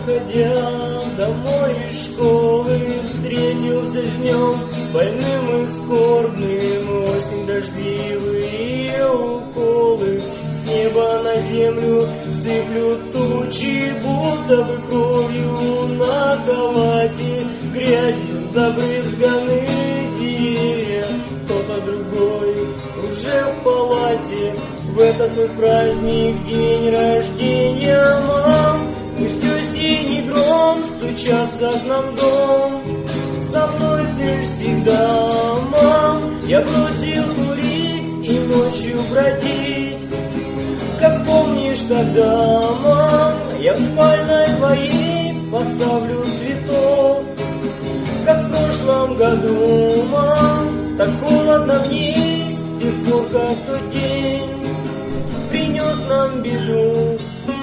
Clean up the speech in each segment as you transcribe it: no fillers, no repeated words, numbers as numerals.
уходя домой из школы, встретился с днем больным и скорбным. Осень дождливые уколы, с неба на землю сыплют тучи, будто бы кровью на халате, грязью забрызганы деревья. Кто-то другой уже в палате, в этот мой праздник, день рождения, мам. Пусть осенний гром стучатся к нам в дом, со мной ты всегда, мам. Я бросил курить и ночью бродить, как помнишь тогда, мам. Я в спальной твоей поставлю цветок, как в прошлом году, мам. Так холодно в ней с тех пор, как тот день принес нам беду.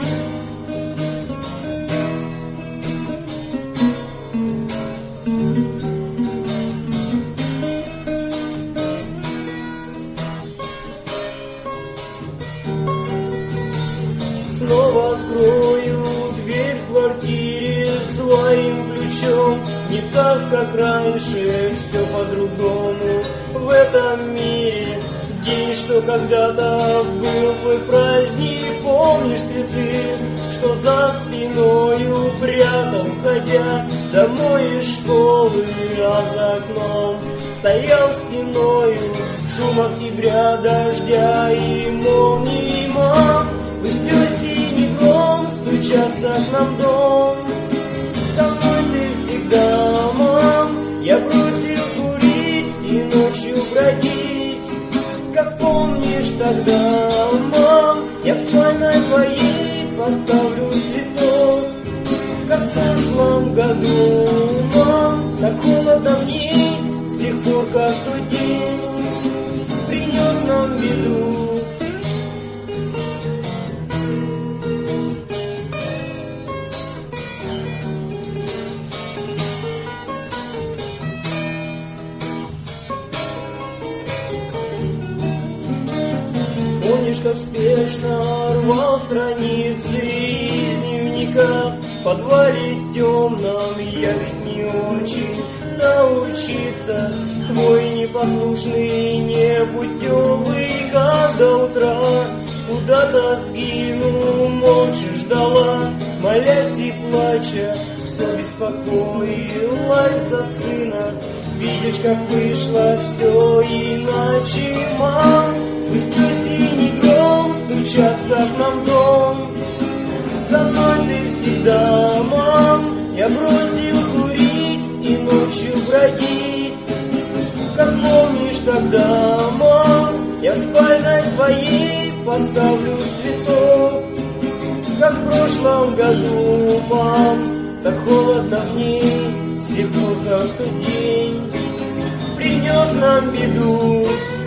Снова открою дверь в квартире своим ключом. Не так, как раньше, все по-другому в этом мире. День, что когда-то был твой праздник, помнишь цветы, что за спиною прятал, ходя домой из школы, а за окном стоял стеною шум октября, дождя и молний, мам. Пусть осенний гром стучатся к нам в дом, со мной ты всегда, мам. Я бросил курить и ночью бродить, как помнишь тогда, мам. Я в спальной твоей поставлю цветок, как в прошлом году, мам. Так холодно в ней с тех пор, как тот день принес нам беду. Помнишь, как спешно рвал страницы из дневника в подвале темном? Я ведь не очень научиться, твой непослушный, непутевый, как до утра куда-то сгинул, молча ждала, молясь и плача, все беспокоилась за сына. Видишь, как вышло все иначе, мам. Пусть осенний гром стучатся к нам в дом, со мной ты всегда, мам. Я бросил курить и ночью бродить, как помнишь тогда, мам. Я в спальной твоей поставлю цветок, как в прошлом году, мам. Так холодно в ней с тех пор, как тот день принес нам беду.